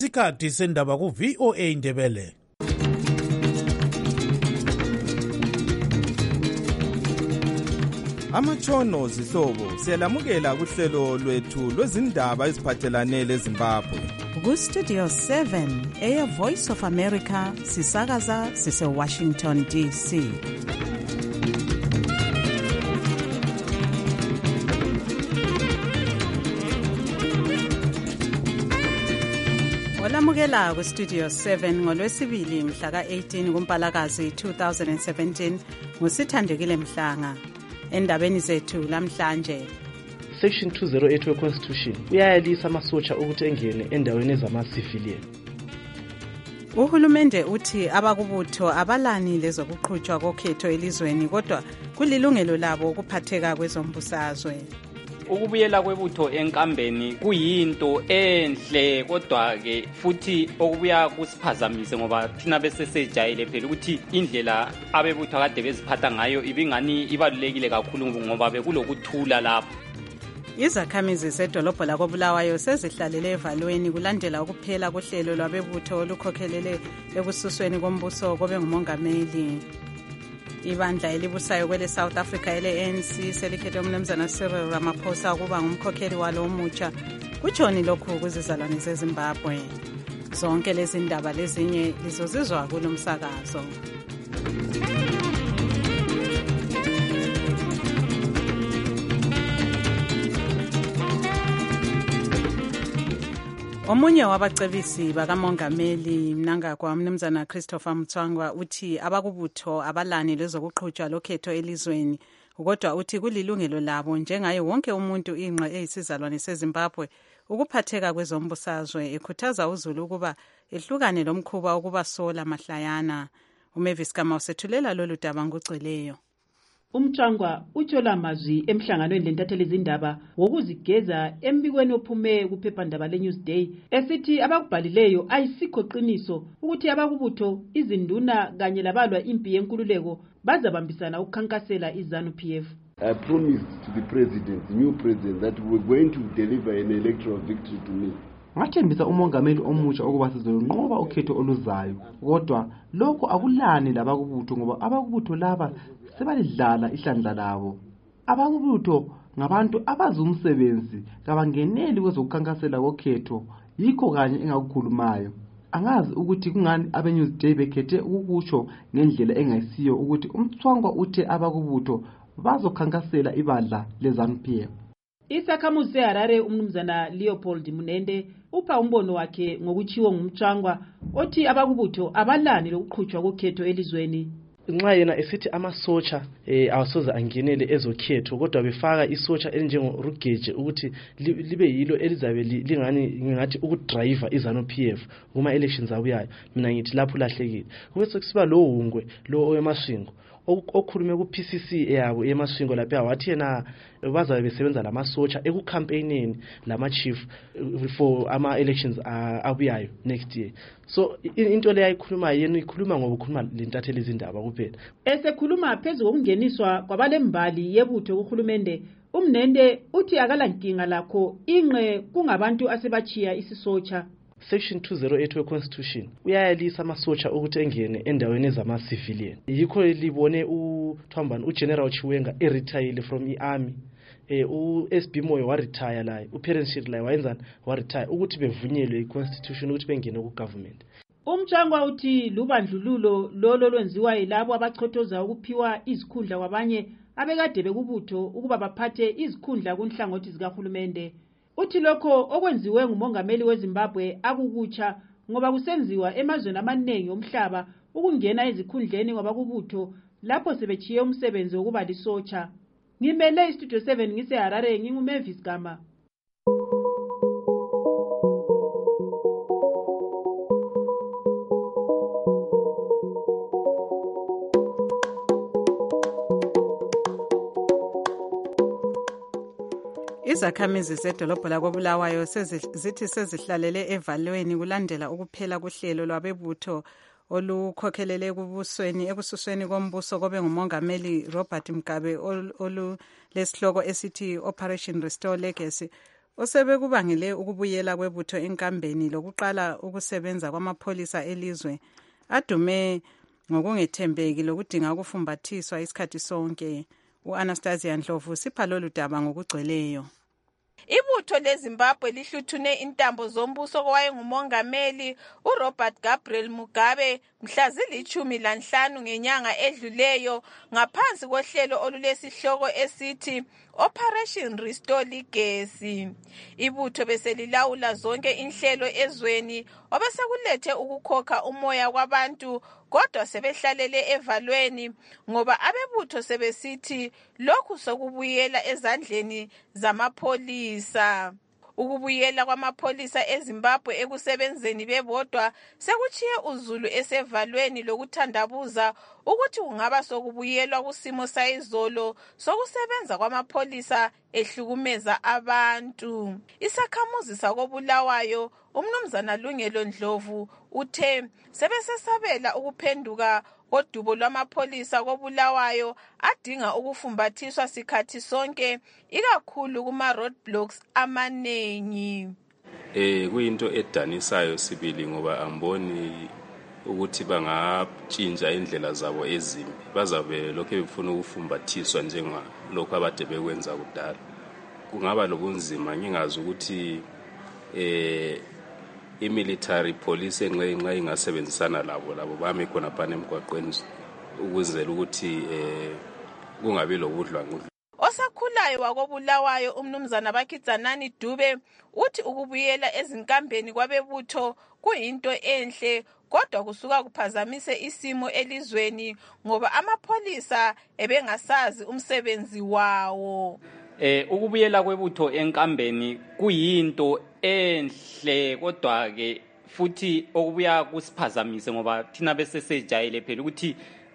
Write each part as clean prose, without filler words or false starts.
Isikhathi sendaba ku VOA Indebele. Amatshono zihlobo siyalamukela kuhlelo lwethu lwezindaba eziphathelane leZimbabwe. Ku Studio 7 Air Voice of America sisakaza sise Washington DC. Olamukela ku Studio 7 ngolwesibili mhla ka-18 kuMpalakazi 2017 ngusithandekile Mhlanga. Endabeni zethu lamhlanje, Section 208 we-Constitution uyayalisa amasotsha ukuthi engene endaweni zama-civilian. Uhulumende uthi abakubutho abalani lezokuqhutshwa kokhetho elizweni kodwa kulilungelo labo ukuphatheka kwezombusazwe. Ukubuyela kwebutho enkambeni kuyinto enhle kodwa-ke futhi okubuya kusiphazamise ngoba thina besesejayele phela ukuthi indlela abebutho akade beziphatha ngayo ibingani ibalulekile kakhulu ngoba bekulokuthula lapho. Izakhamizi zedolobho lakoBulawayo sezihlalele evalweni kulandela ukuphela kohlelo lwabebutho olukhokhelele ekususweni kombuso kobe ngumongameli. Ibandla elibusayo kwele South Africa ele-ANC selikhethe umnumzana Cyril Ramaphosa ukuba ngumkhokheli walo omutsha. Kutshoni lokhu kuzizalwane zeZimbabwe. Zonke lezi ndaba lezinye lizozizwa kulo msakazo. Omunye wabacebisi bakamongameli mnangagwa umnumzana Christopher Mutsvangwa uthi abakubutho abalani lezokuqhutshwa lokhetho elizweni kodwa uthi kulilungelo labo njengaye wonke umuntu ingqe eyisizalwane seZimbabwe ukuphatheka kwezombusazwe, ekhuthaza uZulu ukuba ehlukane lomkhuba ukuba sola mahlayana. uMavis Kama usethulela lolu daba ngugcweleyo. Umtsvangwa utshola amazwi emhlanganweni lentatheli izindaba wokuzigeza embikweni ophume kuphephandaba leNewsday esithi abakubhalileyo ayisikho qiniso ukuthi abakubutho izinduna kanye labalwa impi yenkululeko bazabambisana ukukhankasela iZANU-PF. I promised to the president, the new president, that we were going to deliver an electoral victory to me. Ngathembisa umongameli omutsha ukuba sizolunqoba ukhetho oluzayo, kodwa lokho akulani labakubutho ngoba abakubutho laba sebalidlala ihlandla labo. Abakubutho ngabantu abazumsebenzi kabangeneli kwezokukhankasela kokhetho, yikho kanye engakukhulumayo. Angazi ukuthi kungani abeNewsday bekhethe ukukusho ngendlela engayisiyo ukuthi uMtsvangwa uthe abakubutho bazokhankasela ibandla leZANU-PF. Isakhamuzi seHarare umnumzana Leopold Munende upha umbono wakhe ngokutshiwo ngumtsvangwa othi abakubutho abalani lokuqhutshwa kokhetho elizweni. Nxa yena esithi amasotsha awasoze angenele ezokhetho kodwa befaka isotsha elinjengoRugeje ukuthi libe yilo elizabe lingani ngathi ukudrive iZANU-PF kuma elections abuyayo, mina ngithi lapho lahlekile. Kube sekusiba lo ungwe lo oyemashingo okhulume ku PCC eyabo emashingo lapha wathi yena bazabe besebenza lamasotsha ekucampaigneni lama chief for ama elections abuyayo next year. So into le ayikhuluma yena ikhuluma ngoba ukhuluma lentatheli izindaba kuphela. Esekhuluma phezulu kokungeniswa kwabalembali yebutho kuhulumende, uMnende uthi akalankinga lakho ingqe kungabantu asebachiya isisotsha. Section 208 we-Constitution uyayalisa amasotsha ukuthi engene endaweni zama-civilian. Yikho libone uThwambani uGeneral Chiwenga eretire from i-army, uSB Moyo waretire laye, uPerence Shirley wayenzani waretire ukuthi bevunyelwe i-Constitution ukuthi bengene ku-government. Umtsvangwa uthi lubandlululo lolo lwenziwa yilabo abachothoza ukuphiwa izikhundla kwabanye abekade bekubutho ukuba baphathe izikhundla kunhlangothi zikahulumende. Uthi lokho okwenziwe ngumongameli weZimbabwe akukutsha ngoba kusenziwa emazweni amaningi omhlaba ukungena ezikhundleni ngoba kubutho lapho sebechiye umsebenzi wokuba lisotsha. Ngimele iStudio 7 ngiseHarare nginguMavis Kama. Izakhamizi zedolobho lakoBulawayo zithi sezihlalele evalweni kulandela ukuphela kohlelo lwabebutho olukhokhelele ebususweni kombuso kobe ngumongameli Robert Mugabe olesihloko esithi Operation Restore Legacy osebekubangele ukubuyela kwebutho enkambeni lokuqala ukusebenza kwamapholisa elizwe adume ngokungethembeki lokudinga ukufumbathiswa isikhathi sonke. U-Anastasia Ndlovu sipha lolu daba ngokugcweleyo. Ibutho leZimbabwe lihluthune intambo zombuso kowayengumongameli uRobert Gabriel Mugabe mhla zili-15 ngenyanga edluleyo ngaphansi kohlelo olulesihloko esithi Operation Restore Legacy. Ibutho beselilawula zonke inhlelo ezweni obesekulethe ukukhokha umoya kwabantu, kodwa sebehlalele evalweni ngoba abebutho sebesithi lokhu sokubuyela ezandleni zamapholisa. Ukubuyela kwamapholisa eZimbabwe ekusebenzeni bebodwa sekuchiye uZulu esevalweni lokuthandabuza ukuthi kungaba sokubuyelwa kusimo sayizolo sokusebenza kwamapholisa ehlukumeza abantu. Isakhamuzi sakoBulawayo uMnumzana Lungelo Ndlovu uthe sebesesabela ukuphenduka kodubo lwamapholisa koBulawayo adinga ukufumbathiswa sikhathi sonke ikakhulu kuma roadblocks amanengi. Kuyinto edanisayo sibili ngoba amboni ukuthi bangatshintsha indlela zabo ezimbi, bazabe lokho befuna ukufumbathiswa njengalokho abade bekwenza kudala. Kungaba lobunzima ngingazi ukuthi i-military police nxa ingasebenzisana labo bami khona phana emgwaqweni ukwenzela ukuthi kungabi lobudlwangudlwa. Osakhulayo wakoBulawayo uMnumzana Bakhidzanani Dube uthi ukubuyela ezinkambeni kwabebutho kuyinto enhle, kodwa kusuka kuphazamise isimo elizweni ngoba amapholisa ebengasazi umsebenzi wawo. Ukubuyela kwebutho enkambeni kuyinto enhle, kodwa ke futhi okubuya kusiphazamise ngoba thina besesejayele phela ukuthi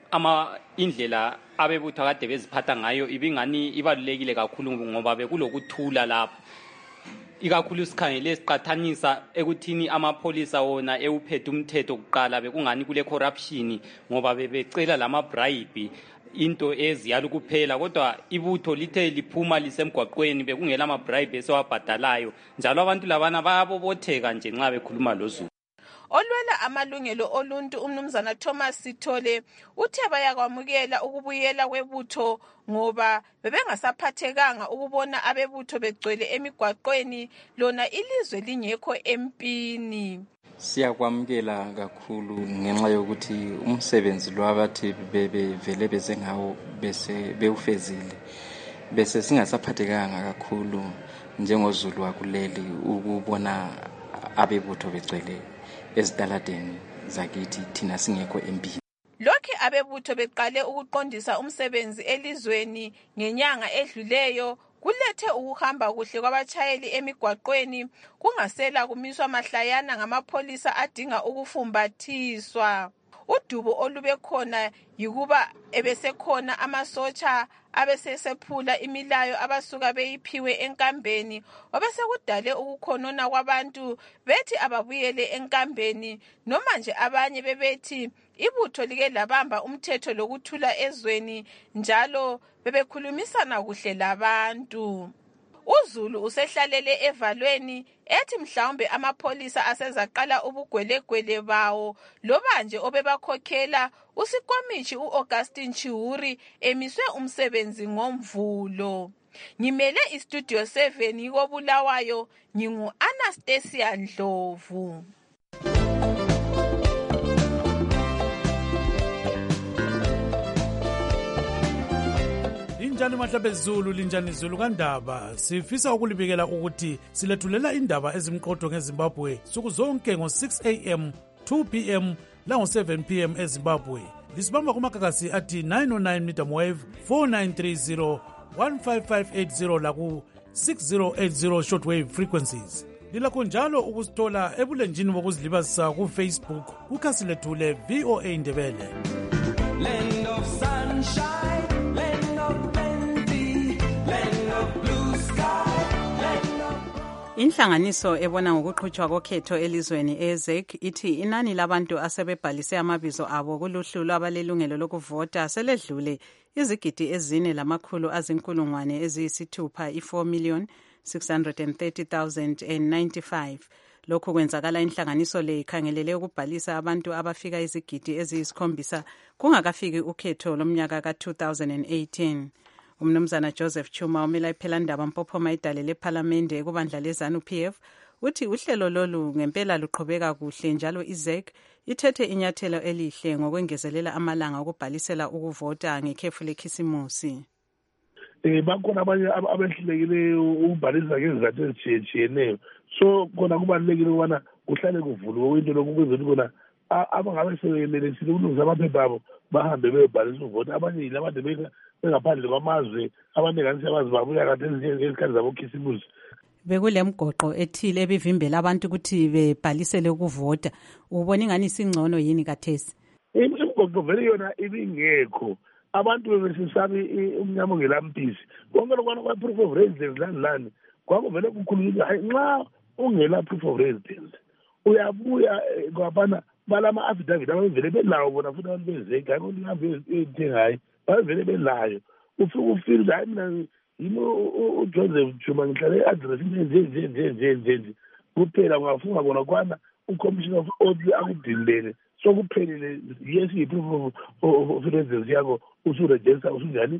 indlela abebutho kade beziphatha ngayo ibingani ibalulekile kakhulu ngoba bekulokuthula lapho, ikakhulu sikhangele siqathanisa ekuthini amapholisa wona ewuphethe umthetho kuqala bekungani kule corruption ngoba bebecela lama bribe into eziyala kuphela, kodwa ibutho lithe liphuma lisemgwaqweni bekungela ama bribe esewabhadalayo, njalo abantu labana bayabobotheka nje nxa bekhuluma loZulu. Olwela amalungelo oluntu uMnumzana Thomas Sithole uthe bayakwamukela ukubuyela kwebutho ngoba bebengasaphathekanga ukubona abebutho begcwele emigwaqweni lona ilizwe lingekho empini. Siyakwamukela kakhulu ngenxa yokuthi umsebenzi lwabathi bevele beze ngawo bese bewufezile, bese singasaphathekanga kakhulu njengoZulu wakuleli ukubona abebutho begcwele ezitaladeni zakithi thina singekho empini. Lokho abebutho beqale ukuqondisa umsebenzi elizweni ngenyanga edluleyo kulethe ukuhamba kuhle kwabatshayeli emigwaqweni, kungasela kumiswa mahlayana ngamapholisa adinga ukufumbathiswa. Udubo olube khona yikuba ebesekhona amasotsha abesesephula imilayo abasuka beyiphiwe enkambeni, obesekudale ukukhonona kwabantu bethi ababuyele enkambeni, noma nje abanye bebethi ibutho like labamba umthetho lokuthula ezweni njalo bebekhulumisana kuhle labantu. uZulu usehlalele evalweni ethi mhlawumbe amapholisa asezaqala ubugwelegwele bawo loba nje obebakhokhela uSikomichi uAugustine Chihuri emiswe umsebenzi ngomvulo. Ngimele iStudio 7 koBulawayo, ngingu-Anastasia Ndlovu. Linjani mahlabe Zulu, linjani Zulu kandaba. Sifisa ukulibikela ukuthi silethulela indaba ezimqotho ngeZimbabwe suku zonke ngo6 am, 2 pm lango7 pm eZimbabwe. Lisibamba kumakakasi athi 909 medium wave, 4930, 15580 laku 6080 shortwave frequencies. Lilakho njalo ukusithola ebulenjini bokuzilibazisa kuFacebook kukhasi lethu le VOA Ndebele. Land of sunshine, land of plenty, land of blue sky, land of... Inhlanganiso ebona ngokuqhutshwa kokhetho elizweni EZEC ithi inani labantu asebebhalise amabizo abo kuluhlu lwabalelungelo lokuvota seledlule izigidi 4,600,000 4 630,095. Lokhu kwenzakala inhlanganiso le ikhangelele ukubhalisa abantu abafika izigidi eziyisi7 kungakafiki ukhetho lomnyaka ka-2018. Umnumzana Joseph Chuma omela iPhelandaba Mpophoma idale lephalamende kubandla leZANU-PF uthi uhlelo lolu ngempela luqhubeka kuhle njalo iZEC ithethe inyathelo elihle ngokwengezelela amalanga okubhalisela ukuvota ngekhefu lekhisimusi. Bakhona abanye abehlilekileyo ukubhalisa ngezizathu ezitshiyeneyo, so kona kubalulekile ukubana kuhlale kuvuliwe into lokhu kwenzela ukubana abangabe sebelelisile ukulungisa amaphepha abo bahambe beyobhalisa uvota. Abanye yile abantu bengaphandle kwamazwe abaninganisi abazibabuya kade ngezikhathi zabo khisimusi. Bekule mgoqo ethile ebivimbela abantu ukuthi bebhalisele ukuvota. Ubona ingani singcono yini kathesi? Imgoqo vele yona ibingekho. Abantu bebesabi umnyama ongelampisi. Konke lokwana kwa proof of residence lani kwakuvele kukhulunywa hayi nxa ungela proof of residence uyabuya kwabana balama affidavit abavele belawo bona futhi abantu bezeke hayi kungabe ethengayo bavele belayo ufike ufile hayi mina yini uJoseph Chuma ngihlale i-address nje kuphela ungafunga kona kwana ucommissioner of audit akudindele so kuphelile yes i-proof of residence yakho usuregister usunjani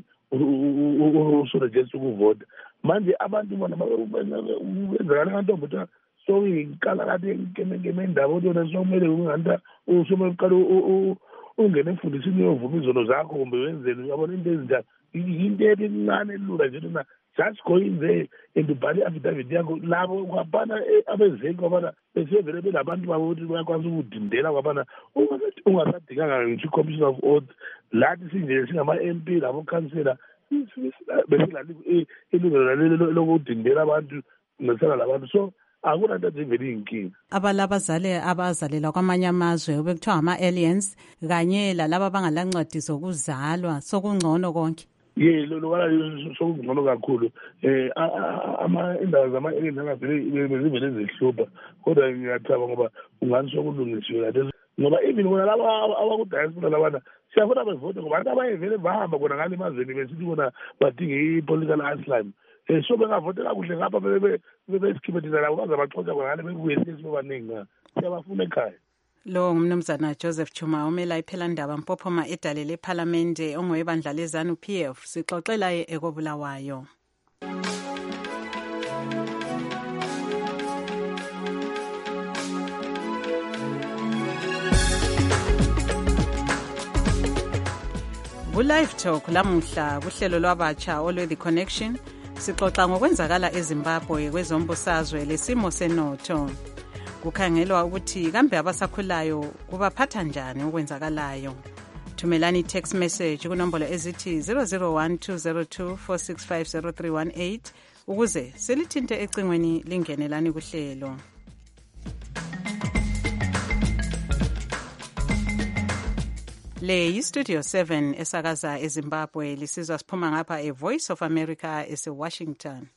usuregister ukuvota. Manje abantu bona benzakala kantombi ukuthi soyiqala kade ngemendaba yona sokumele unganta usome uqala ungene emfundisini yovuma izono zakho kumbe wenzeni uyabona into ezinjalo into encane elula nje na just go in there and ubhale affidavit yakho labo kwabana abezeki kwabana besevele belabantu babo ukuthi bayakwazi ukudindela kwabana ungasadinganga ngisho commissioner of audit lathi sinje singama-MP labo councillor besilali ilungelo lokudindela abantu nesala labantu so akunanto ezivele iy'nkinga. Abazali abazalela kwamanye amazwe bekuthiwa ama-aliens kanye lalaba bangalancwadi zokuzalwa sokungcono konke. Lokwana sokungcono kakhulu. Indawo zama-aliens angazivele zihlupha kodwa ngiyathaba ngoba ungani sokulungisiwe kade ngoba even bona laba abakudiaspora labana siyafuna bevote ngoba abantu abayevele bahamba khona ngale emazweni besithi bona badinge i-political asylum. So bengavote kakuhle ngapha bebesikhiphethela labo bazabaxotsha khona ngale bebuye sesibaningi nga siyabafuna ekhaya. Lo ngumnumzana Joseph Chuma omela iPhelandaba Mpophoma edale lephalamende ongowebandla leZANU-PF sixoxela ekobulawayo. Live Talk lamuhla kuhlelo lwabatsha olwe The Connection sixoxa ngokwenzakala eZimbabwe kwezombusazwe lesimo senotho. Kukhangelwa ukuthi kambe abasakhulayo kubaphatha njani okwenzakalayo. Thumelani text message kunombolo ezithi 0012024650318 ukuze selithinte ecingweni lingenelani kuhlelo. Le yi-Studio 7 esakaza eZimbabwe lisizwa siphuma ngapha eVoice of America eseWashington.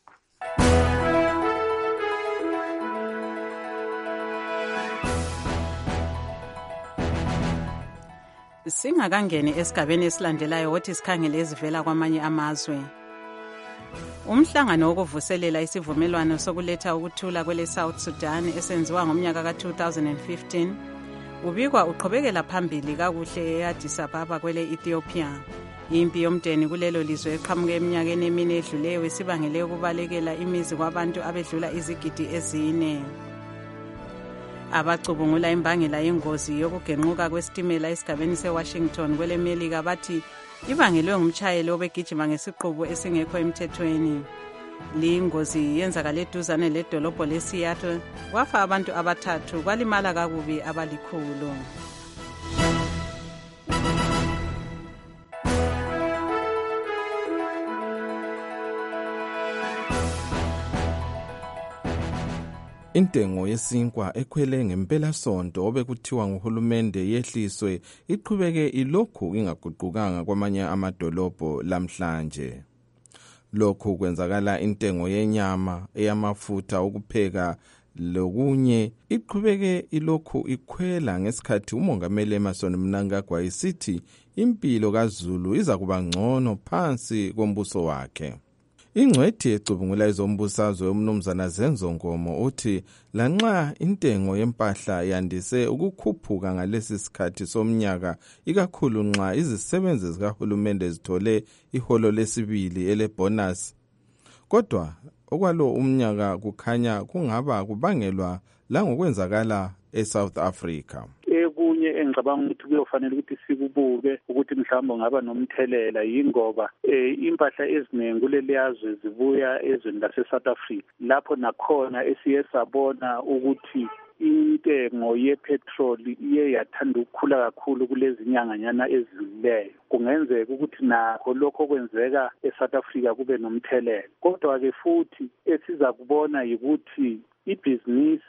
Singakangeni esigabeni esilandelayo wothi sikhangele ezivela kwamanye amazwe. Umhlangano wokuvuselela isivumelwano sokuletha ukuthula kwele South Sudan esenziwa ngomnyaka ka-2015 ubikwa uqhubekela phambili kakuhle eAddis Ababa kwele Ethiopia. Impi yomdeni kulelo lizwe eqhamuke eminyakeni emine edluleyo isibangele ukubalekela imizi kwabantu abedlula izigidi ezine. Abacubungula imbangela yengozi yokugenquka kwesitimela esigabeni seWashington kwele Melika bathi ibangelwe ngumtshayeli obegijima ngesiqubu esingekho emthethweni. Le ngozi yenzakale eduzane ledolobho leSeattle kwafa abantu abathathu kwalimala kakubi abalikhulu. Intengo yesinkwa ekhwele ngempela sonto obekuthiwa nguhulumende yehliswe iqhubeke ilokhu ingaguqukanga kwamanye amadolobho lamhlanje. Lokhu kwenzakala intengo yenyama eyamafutha okupheka lokunye iqhubeke ilokhu ikhwela ngesikhathi umongameli Emmerson Mnangagwa isithi impilo kaZulu iza kuba ngcono phansi kombuso wakhe. Ingcwethi ecubungula ezombusazwe umnumzana Zenzo Ngomo uthi lanxa intengo yempahla yandise ukukhuphuka ngalesi sikhathi somnyaka ikakhulu nxa izisebenzi zikahulumende zithole iholo lesibili elebonus, kodwa okwalo umnyaka kukhanya kungaba kubangelwa langokwenzakala eSouth Africa. Kunye engicabanga ukuthi kuyofanele ukuthi sikubuke ukuthi mhlawumbe ngaba nomthelela yingoba impahla eziningi kuleli yazwe zibuya ezweni lase-South Africa, lapho nakhona esiye sabona ukuthi intengo yepetroli iye yathanda ukukhula kakhulu kulezi nyanganyana ezidlulileyo. Kungenzeka ukuthi nakho lokho kwenzeka eSouth Africa kube nomthelela, kodwa-ke futhi esiza kubona yikuthi ibhizinisi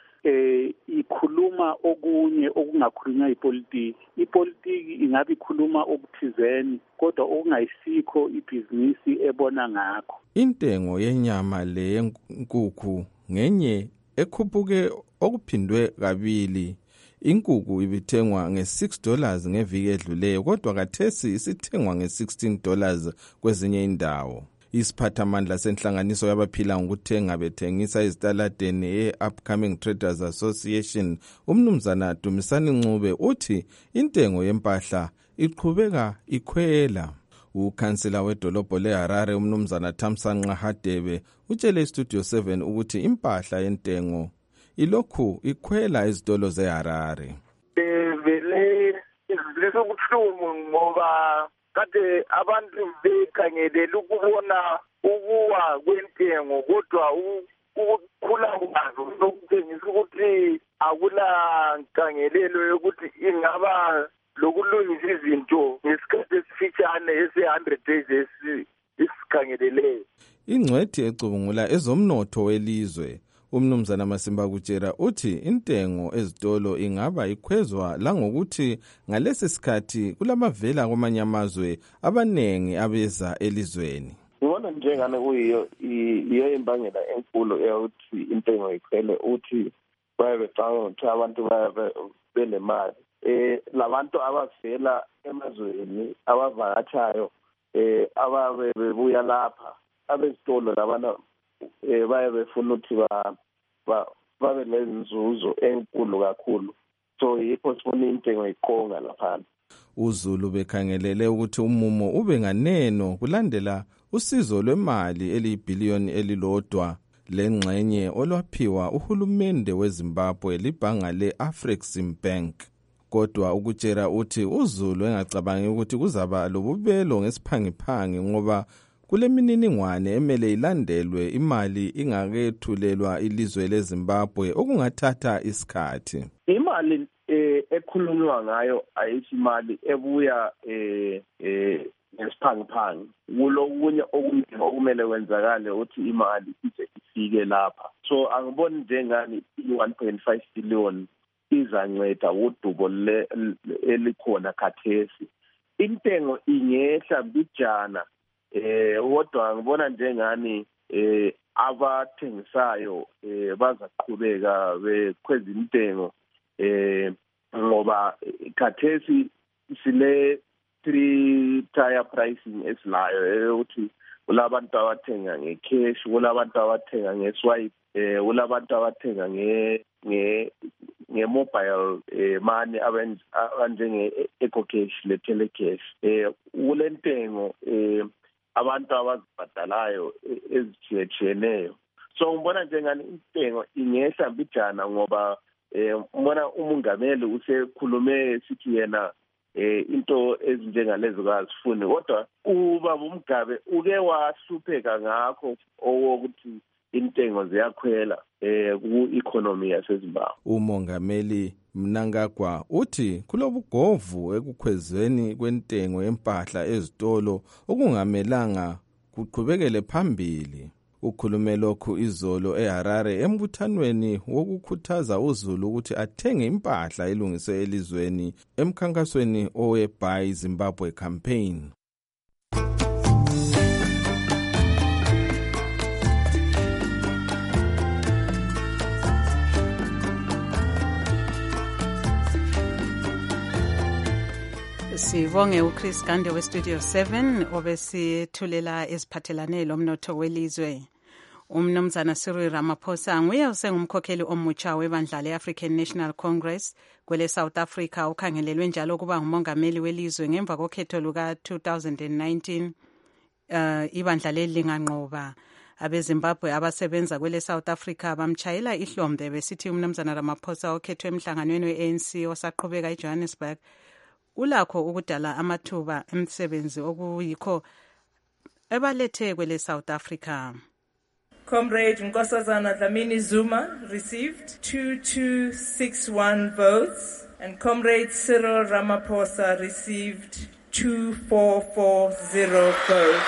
ikhuluma okunye okungakhulunywa ipolitiki. Ipolitiki ingabe ikhuluma okuthizeni kodwa okungayisikho ibhizinisi ebona ngakho. Intengo yenyama le yenkukhu ngenye ekhuphuke okuphindwe kabili. Inkukhu ibithengwa nge$6 ngeviki edluleyo kodwa kathesi isithengwa nge$16 kwezinye indawo. Isiphathamandla senhlanganiso yabaphila ngokuthenga bethengisa ezitaladeni ye-Upcoming Traders Association umnumzana Dumisani Ncube uthi intengo yempahla iqhubeka ikhwela. Ukhansela wedolobho leHarare umnumzana Thamsanqa Hadebe utshele iStudio 7 ukuthi impahla yentengo ilokhu ikhwela ezitolo zeHarare. Vele lesokuhlungu ngoba kade abantu bekhangelele ukubona ukuwa kwentengo kodwa ukukhula kwazo lokutshengisa ukuthi akula nkangelelo yokuthi ingaba lokulungisa izinto ngesikhathi esifitshane ese-100 days esikhangeleleyo. Ingcwethi ecubungula ezomnotho welizwe umnumzana Masimba Kutshera uthi intengo ezitolo ingaba ikhwezwa langokuthi ngalesi sikhathi kulamavela kwamanye amazwe abanengi abeza elizweni. Ngibona njengane kuyiyo imbangela enkulu eyokuthi intengo ikhwele uthi bayebecanga ukuthi abantu benemali. Labantu abavela emazweni abavakatshayo ababe bebuya lapha abezitolo labana baye befuna ukuthi babe nezinzuzo enkulu kakhulu, so yikho sifuna intengo iqonga lapha. uZulu bekhangelele ukuthi umumo ube nganeno kulandela usizo lwemali eliyibhiliyoni elilodwa lengxenye olwaphiwa uhulumende weZimbabwe libhanga le-Afreximbank. Kodwa ukutshera uthi uZulu engacabangi ukuthi kuzaba lobubelo ngesiphangiphangi ngoba kule mininingwane emele ilandelwe imali ingakethulelwa ilizwe leZimbabwe okungathatha isikhathi. Imali ekhulunywa ngayo ayisimali ebuya ngesiphangiphangi. Kulokunye okumele kwenzakale ukuthi imali ize ifike lapha. So angiboni njengani i-1.5 billion izanceda udubo elikhona khathesi. Intengo ingehla mbijana kodwa ngibona njengani abathengisayo bazaqhubeka bekhweza intengo ngoba khathesi sile 3-tier pricing esilayo ukuthi kulabantu abathenga ngecash, kulabantu abathenga ngeswipe, kulabantu abathenga nge-mobile money abanjenge ecocash le telecash. Kule ntengo abantu abazibhadalayo ezitshiyeneyo. So ngibona njengani intengo ingehla mbijana ngoba mbona umongameli usekhulume sithi yena into ezinjengalezo kazifuni, kodwa ubaba uMgabe uke wahlupheka ngakho owokuthi intengo ziyakhwela ku-economy yaseZimbabwe. Umongameli Mnangagwa uthi kulobugovu ekukhwezweni kwentengo yempahla ezitolo okungamelanga kuqhubekele phambili. Ukhulume lokhu izolo eHarare embuthanweni wokukhuthaza uZulu ukuthi athenge impahla elungise elizweni emkhankasweni owe-Buy Zimbabwe campaign. Sibonge uChris Gande weStudio 7 obesithulela eziphathelane lomnotho welizwe. Umnumzana Cyril Ramaphosa nguye osengumkhokheli omutsha webandla le-African National Congress kwele South Africa ukhangelelwe njalo kuba ngumongameli welizwe ngemva kokhetho luka-2019. Ibandla leli linganqoba. Abezimbabwe abasebenza kwele South Africa bamtshayela ihlombe besithi umnumzana Ramaphosa okhethwe emhlanganweni we-ANC osaqhubeka eJohannesburg ulakho ukudala amathuba emsebenzi okuyikho ebalethe kwele South Africa. Comrade Nkosazana Dlamini Zuma received 2261 votes and Comrade Cyril Ramaphosa received 2440 votes.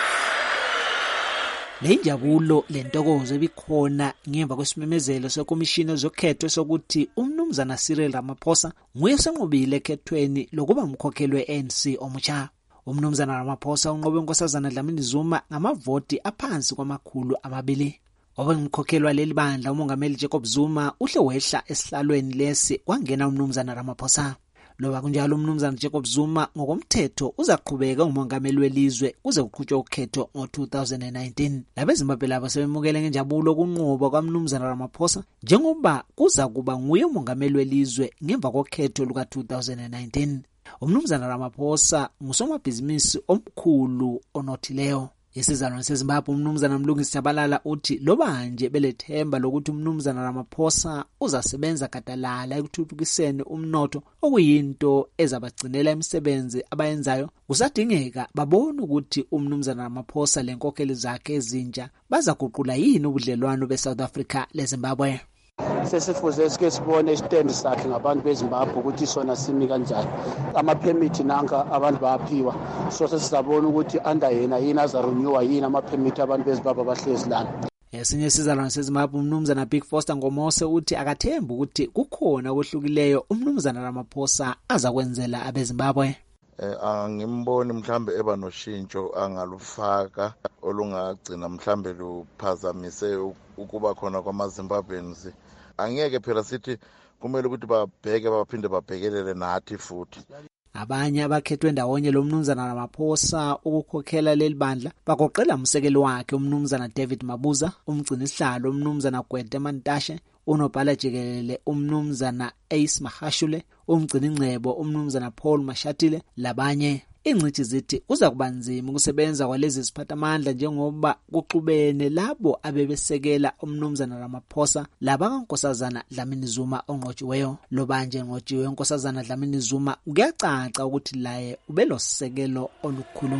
Le njabulo lentokozo ebikhona ngemva kwesimemezelo sekomishini zokhetho sokuthi umnumzana Cyril Ramaphosa nguye osenqobile ekhethweni lokuba umkhokheli we-ANC omutsha. Umnumzana Ramaphosa unqobe uNkosazana Dlamini Zuma ngamavoti aphansi kwama200. Obengumkhokheli waleli bandla umongameli Jacob Zuma uhle wehla esihlalweni lesi kwangena umnumzana Ramaphosa. Loba kunjalo umnumzana Jacob Zuma ngokomthetho uzaqhubeka ngumongameli welizwe kuze kuqhutshwe ukhetho ngo-2019. Labezimbabwe labo sebemukele ngenjabulo kunqoba kwamnumzana Ramaphosa njengoba kuza kuba nguye umongameli welizwe ngemva kokhetho luka-2019. Umnumzana Ramaphosa ngusomabhizinisi omkhulu onothileyo. Isizalwane seZimbabwe umnumzana Mlungisi Tshabalala uthi loba nje belethemba lokuthi umnumzana Ramaphosa uzasebenza gadalala ekuthuthukiseni umnotho okuyinto ezabagcinela imisebenzi abayenzayo, kusadingeka babone ukuthi umnumzana Ramaphosa lenkokheli zakhe ezintsha bazaguqula yini ubudlelwano beSouth Africa leZimbabwe. Sesifuze sibone isitendi sakhe ngabantu beZimbabwe ukuthi sona simi kanjani. Ama-permit nanka abantu bayaphiwa, so sesizabona ukuthi under yena yini azarenewa yini ama-permit abantu beZimbabwe abahlezi lana. Esinye isizalwane seZimbabwe umnumzana Big Foster Ngomose uthi akathemba ukuthi kukhona okwehlukileyo umnumzana Ramaphosa azakwenzela abeZimbabwe. Angimboni mhlambe eba noshintsho angalufaka olungagcina mhlambe luphazamise ukuba khona kwamaZimbabweans. Angeke phela sithi kumele ukuthi babheke baphinde babhekelele nathi futhi. Abanye abakhethwe ndawonye lo mnumzana Ramaphosa ukukhokhela leli bandla bagoqela umsekeli wakhe umnumzana David Mabuza, umgcini sihlalo umnumzana Gwede Mantashe, unobhala jikelele umnumzana Ace Mahashule, umgcini ngcebo umnumzana Paul Mashatile labanye. Ingcithi zithi uza kubanzima ukusebenza kwalezi siphathamandla njengoba kuxubene labo abebesekela umnumzana Ramaphosa laba kaNkosazana Dlamini Zuma onqotshiweyo. Lobanje enqotshiwe uNkosazana Dlamini Zuma kuyacaca ukuthi laye ubelosisekelo olukhulu.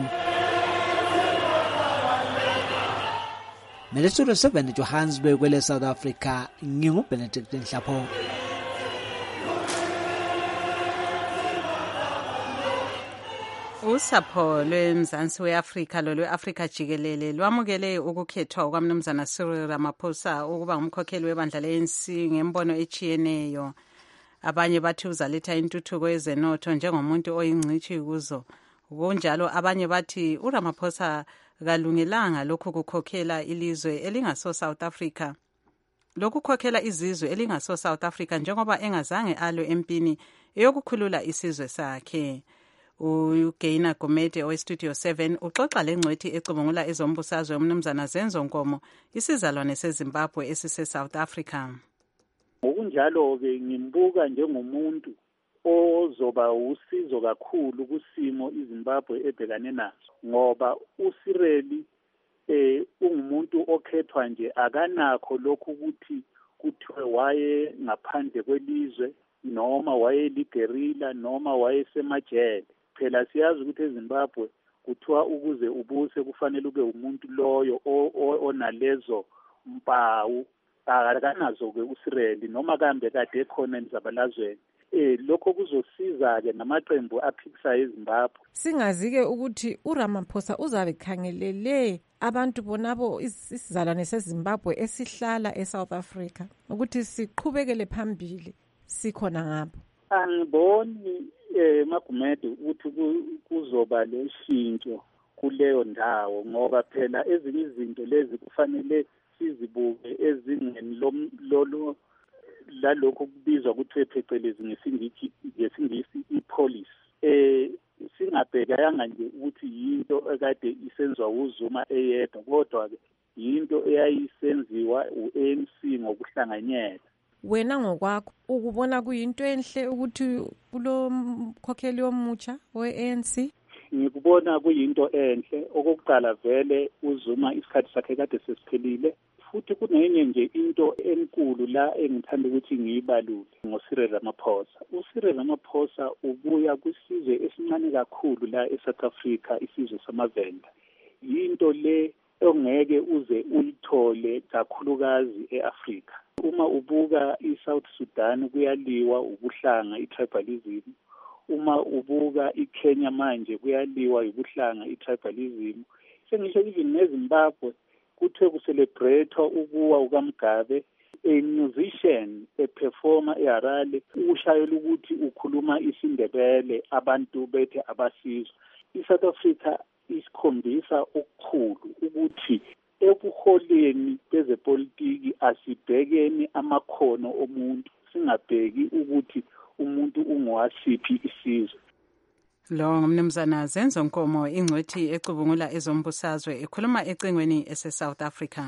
Studio 7 Johannesburg kwele South Africa nginguBenedict Nhlapho. Usapho lweMzansi weAfrika lolwe-Afrika jikelele lwamukele ukukhethwa kwamnumzana Cyril Ramaphosa ukuba ngumkhokheli webandla le-ANC ngembono echiyeneyo. Abanye bathi uzaletha intuthuko yezenotho njengomuntu oyingcitshi kuzo. Kunjalo abanye bathi uRamaphosa kalungelanga lokhu kukhokhela ilizwe elingaso South Africa. Lokukhokhela izizwe elingaso South Africa njengoba engazange alwe empini eyokukhulula isizwe sakhe. uGaina Gomede oweStudio 7 uxoxa lengcwethi ecubungula ezombusazwe umnumzana Zenzo Nkomo isizalwane seZimbabwe esise-South Africa. Ngokunjalo-ke ngimbuka njengomuntu ozoba usizo kakhulu kusimo iZimbabwe ebhekane nazo, ngoba uSireli ungumuntu okhethwa nje akanakho lokhu ukuthi kuthiwe waye ngaphandle kwelizwe noma waye ligerilla noma waye semajele. Phela siyazi ukuthi eZimbabwe kuthiwa ukuze ubuse kufanele ube umuntu loyo onalezo mpawu akanazo-ke uSireli noma kambe kade ekhona emzabalazweni. Lokho kuzosiza-ke namaqembu aphikisayo eZimbabwe. Singazi-ke ukuthi uRamaphosa uzabe khangelele abantu bonabo isizalwane seZimbabwe esihlala eSouth Africa ukuthi siqhubekele phambili sikhona ngapho. Angiboni Magumede ukuthi kuzoba leshintsho kuleyo ndawo, ngoba phela ezinye izinto lezi kufanele sizibuke ezingeni lalokho kubizwa ukuthi phecelezi ngesingisi i-policy. ayibhekanga nje ukuthi yinto ekade isenziwa uZuma eyedwa, kodwa-ke yinto eyayisenziwa u-ANC ngokuhlanganyela. Wena ngokwakho ukubona kuyinto enhle ukuthi kulo mkhokheli omutsha we-ANC? Ngikubona kuyinto enhle. Okokuqala vele uZuma isikhathi sakhe kade sesiphelile, futhi kunenye nje into enkulu la engithanda ukuthi ngiyibalule ngoCyril Ramaphosa. uCyril Ramaphosa ubuya kwisizwe esincane kakhulu la eSouth Africa, isizwe samaVenda. Yinto le ongeke uze uyithole kakhulukazi eAfrika. Uma ubuka iSouth Sudan kuyaliwa ubuhlanga, itribalism. Uma ubuka iKenya manje kuyaliwa ubuhlanga, itribalism. Sengisho even neZimbabwe kuthiwe kucelebrate ukuwa ukaMgabe, a musician, a performer eHarare, ushayela ukuthi ukhuluma isiNdebele, abantu bethe abasizwe. iSouth Africa isikhombisa okukhulu ukuthi ebuholeni bezepolitiki asibhekeni amakhono omuntu, singabheki ukuthi umuntu ungowasiphi isizwe. Lo ngumnumzana Zenzo Nkomo, ingcwethi ecubungula ezombusazwe, ekhuluma ecingweni ese-South Africa.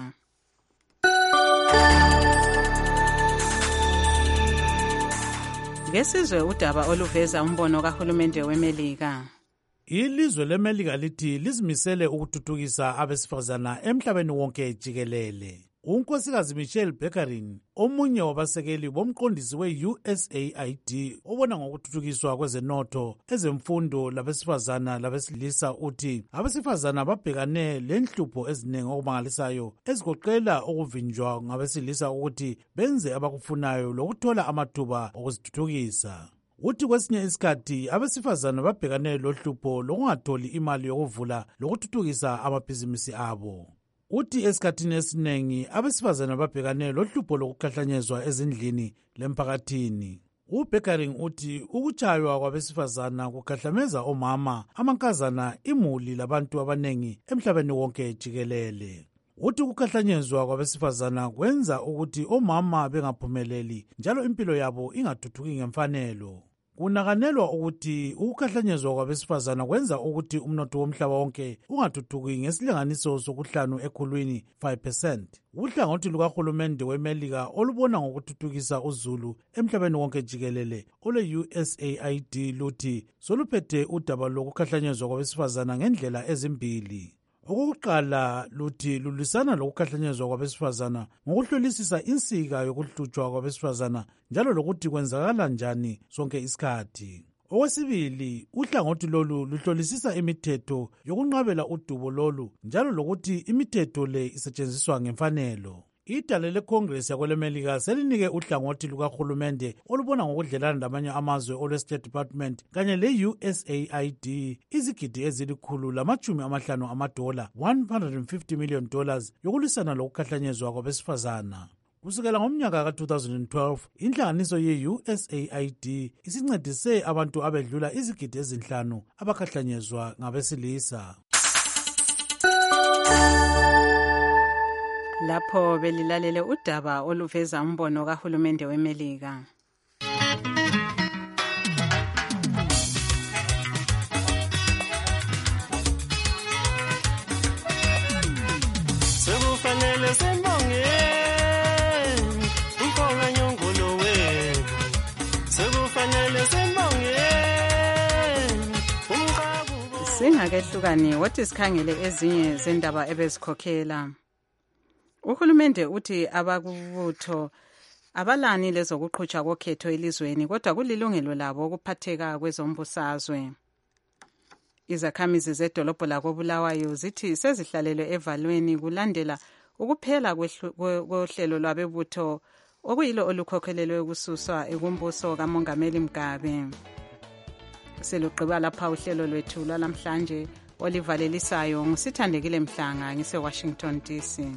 Ngesizwe udaba oluveza umbono kahulumende weMelika. Ilizwe leMelika lithi lizimisele ukuthuthukisa abesifazana emhlabeni wonke jikelele. uNkosikazi Michelle Beckerin, omunye wabasekeli bomqondisi we-USAID obona ngokuthuthukiswa kwezenotho, ezemfundo labesifazana labesilisa, uthi abesifazana babhekane lenhlupho eziningi okumangalisayo ezigoqela ukuvinjwa ngabesilisa ukuthi benze abakufunayo lokuthola amathuba okuzithuthukisa. Uthi kwesinye isikhathi abesifazana babhekane lohlupho lokungatholi imali yokuvula lokuthuthukisa amabhizinisi abo. Uthi esikhathini esiningi abesifazana babhekane lohlupho lokukhahlanyezwa ezindlini lemphakathini. uBeckering uthi ukutshaywa kwabesifazana kukhahlameza omama, amankazana, imuli labantu abanengi emhlabeni wonke jikelele. Uthi ukukhahlamezwa kwabesifazana kwenza ukuthi omama bengaphumeleli njalo impilo yabo ingathuthuki ngemfanelo. Kunakanelwa ukuthi ukukhahlamezwa kwabesifazana kwenza ukuthi umnotho womhlaba wonke ungathuthuki ngesilinganiso sokuhlanu ekhulwini 5%. Uhlangothi lukahulumende weMelika olubona ngokuthuthukisa uzulu emhlabeni wonke jikelele ole-USAID luthi soluphethe udaba lokukhahlamezwa kwabesifazana ngendlela ezimbili. Okokuqala, luthi lulwisana lokukhahlamezwa kwabesifazana ngokuhlolisisa insika yokuhlutshwa kwabesifazana njalo lokuthi kwenzakala njani sonke isikhathi. Okwesibili, uhlangothi lolu luhlolisisa imithetho yokunqabela udubo lolu njalo lokuthi imithetho le isetshenziswa ngemfanelo. Idale leCongress yakwelemelika selinike uhlangothi lukahulumende olubona ngokudlelana lamanye amazwe olwe-State Department kanye le-USAID izigidi $150 $150 million yokulwisana lokukhahlamezwa kwabesifazana. Kusukela ngomnyaka ka-2012, inhlanganiso ye-USAID isincedise abantu abedlula izigidi ezinhlanu abakhahlanyezwa ngabesilisa. Lapho belilalele udaba oluveza umbono kahulumende weMelika. Sekufanele sembonge ukhona nyongolo wenu. Sekufanele sembonge umqhabu. Singakehlukani wathi sikhangele ezinye zendaba ebezikhokhela. Uhulumende uthi abakubutho abalani lezokuqhutshwa kokhetho elizweni kodwa kulilungelo labo ukuphatheka kwezombusazwe. Izakhamizi zedolobho lakoBulawayo zithi sezihlalelwe evalweni kulandela ukuphela kohlelo lwabebutho okuyilo olukhokhelelwe ukususwa ekumbuso kaMongameli Mugabe. Selugqiba lapha uhlelo lwethu lwalamhlanje olivalelisayo ngisithandekile Mhlanga ngise-Washington DC.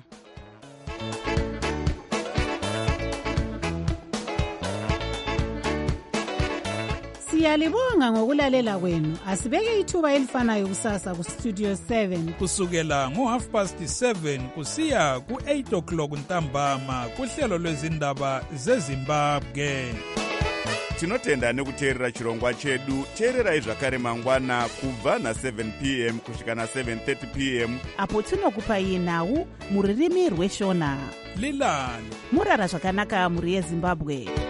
Siyalibonga ngokulalela kwenu. Asibeke ithuba elifanayo kusasa ku Studio 7 kusukela ngo7:30 kusiya ku8 ntambama kuhlelo lwezindaba zeZimbabwe. tinotenda nekuteerera chirongwa chedu. Teererai zvakare mangwana kubva na7 p.m. kusvika na7:30 p.m. apo tinokupai nhau mururimi rweshona. Lilan murara zvakanaka muri yeZimbabwe.